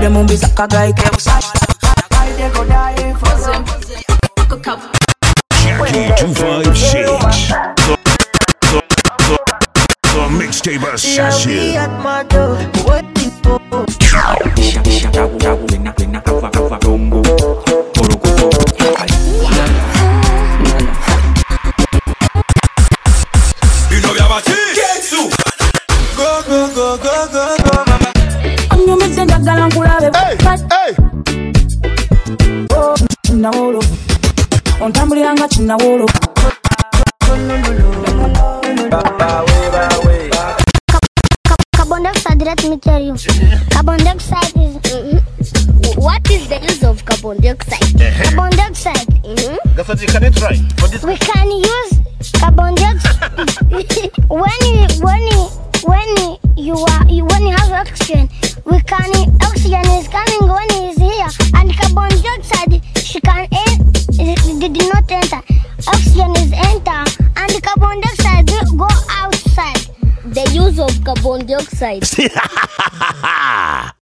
de mumbi saka guy ke usash. Guy de go die for them. Jackie 256. The mixtape assassin. Ontambuliranga kinawolo. Carbon dioxide, let me tell you. Carbon dioxide is... What is the use of carbon dioxide? Carbon dioxide. That's what you can try. We can use carbon dioxide when you have oxygen. Oxygen is coming when he is here, and carbon dioxide did not enter. Oxygen is enter, and carbon dioxide go outside. The use of carbon dioxide.